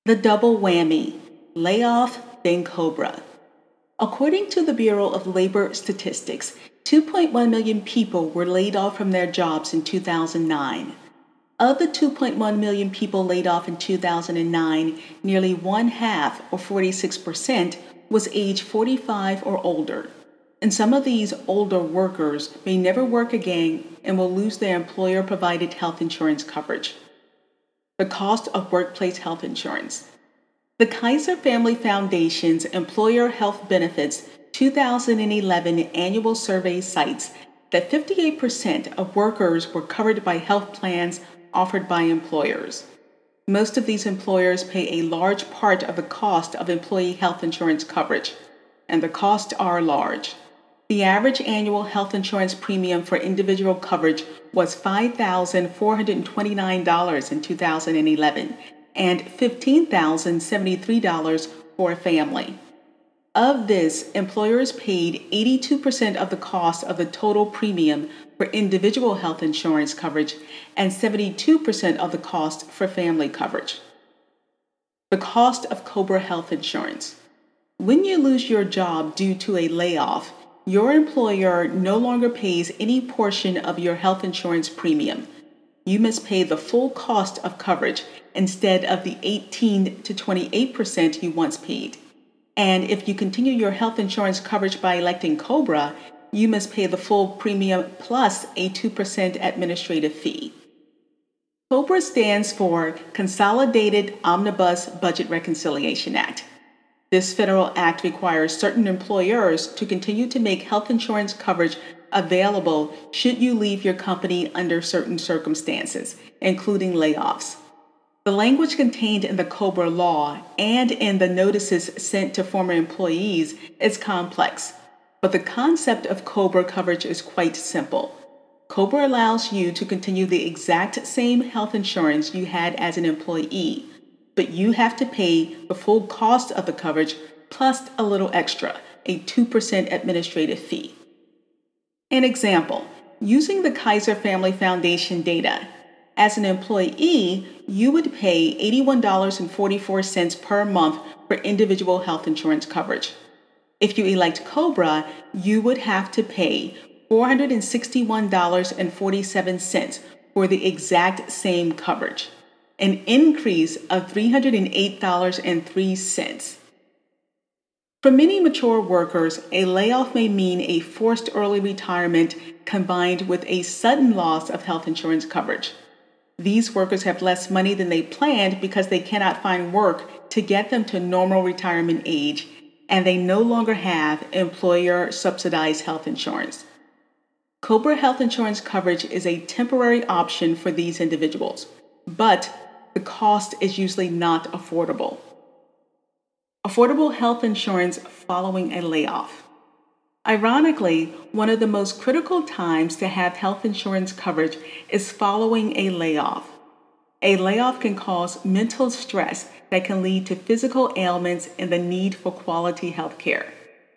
The double whammy, layoff, then COBRA. According to the Bureau of Labor Statistics, 2.1 million people were laid off from their jobs in 2009. Of the 2.1 million people laid off in 2009, nearly one half, or 46%, was age 45 or older. And some of these older workers may never work again and will lose their employer provided health insurance coverage. The cost of workplace health insurance. The Kaiser Family Foundation's Employer Health Benefits 2011 annual survey cites that 58% of workers were covered by health plans offered by employers. Most of these employers pay a large part of the cost of employee health insurance coverage, and the costs are large. The average annual health insurance premium for individual coverage was $5,429 in 2011 and $15,073 for a family. Of this, employers paid 82% of the cost of the total premium for individual health insurance coverage and 72% of the cost for family coverage. The cost of COBRA health insurance. When you lose your job due to a layoff, your employer no longer pays any portion of your health insurance premium. You must pay the full cost of coverage instead of the 18 to 28% you once paid. And if you continue your health insurance coverage by electing COBRA, you must pay the full premium plus a 2% administrative fee. COBRA stands for Consolidated Omnibus Budget Reconciliation Act. This federal act requires certain employers to continue to make health insurance coverage available should you leave your company under certain circumstances, including layoffs. The language contained in the COBRA law and in the notices sent to former employees is complex, but the concept of COBRA coverage is quite simple. COBRA allows you to continue the exact same health insurance you had as an employee, but you have to pay the full cost of the coverage plus a little extra, a 2% administrative fee. An example, using the Kaiser Family Foundation data, as an employee, you would pay $81.44 per month for individual health insurance coverage. If you elect COBRA, you would have to pay $461.47 for the exact same coverage, an increase of $308.03. For many mature workers, a layoff may mean a forced early retirement combined with a sudden loss of health insurance coverage. These workers have less money than they planned because they cannot find work to get them to normal retirement age, and they no longer have employer-subsidized health insurance. COBRA health insurance coverage is a temporary option for these individuals, but the cost is usually not affordable. Affordable health insurance following a layoff. Ironically, one of the most critical times to have health insurance coverage is following a layoff. A layoff can cause mental stress that can lead to physical ailments and the need for quality health care.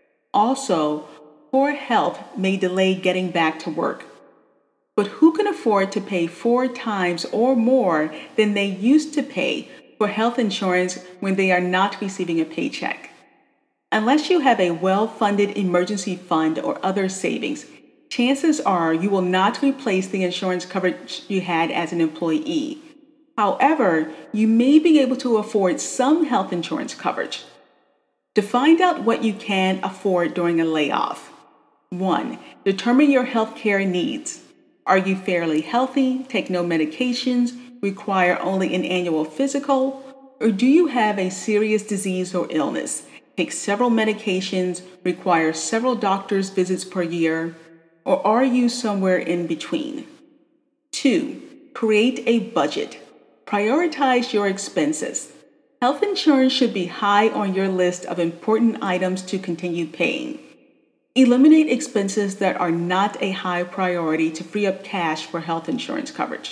Also, poor health may delay getting back to work. But who can afford to pay 4 times or more than they used to pay for health insurance when they are not receiving a paycheck? Unless you have a well-funded emergency fund or other savings, chances are you will not replace the insurance coverage you had as an employee. However, you may be able to afford some health insurance coverage. To find out what you can afford during a layoff. 1. Determine your health care needs. Are you fairly healthy, take no medications, require only an annual physical, or do you have a serious disease or illness, take several medications, require several doctor's visits per year, or are you somewhere in between? 2. Create a budget. Prioritize your expenses. Health insurance should be high on your list of important items to continue paying. Eliminate expenses that are not a high priority to free up cash for health insurance coverage.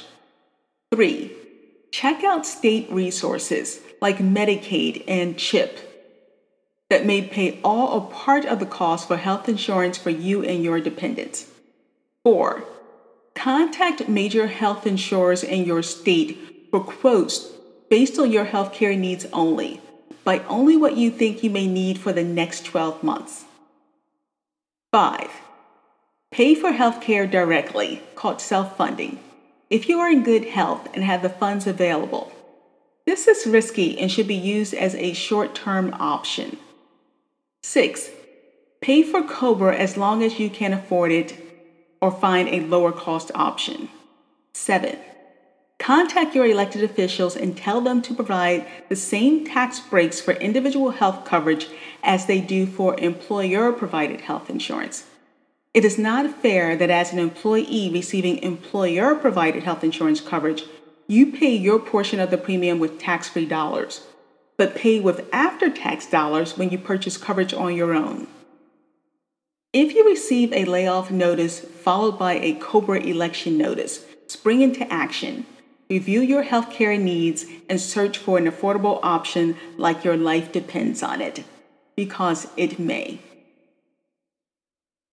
3. Check out state resources like Medicaid and CHIP that may pay all or part of the cost for health insurance for you and your dependents. 4. Contact major health insurers in your state for quotes based on your healthcare needs only. Buy only what you think you may need for the next 12 months. 5. Pay for healthcare directly, called self-funding, if you are in good health and have the funds available. This is risky and should be used as a short-term option. 6. Pay for COBRA as long as you can afford it or find a lower cost option. 7. Contact your elected officials and tell them to provide the same tax breaks for individual health coverage as they do for employer-provided health insurance. It is not fair that as an employee receiving employer-provided health insurance coverage, you pay your portion of the premium with tax-free dollars, but pay with after-tax dollars when you purchase coverage on your own. If you receive a layoff notice followed by a COBRA election notice, spring into action. Review your healthcare needs and search for an affordable option like your life depends on it, because it may.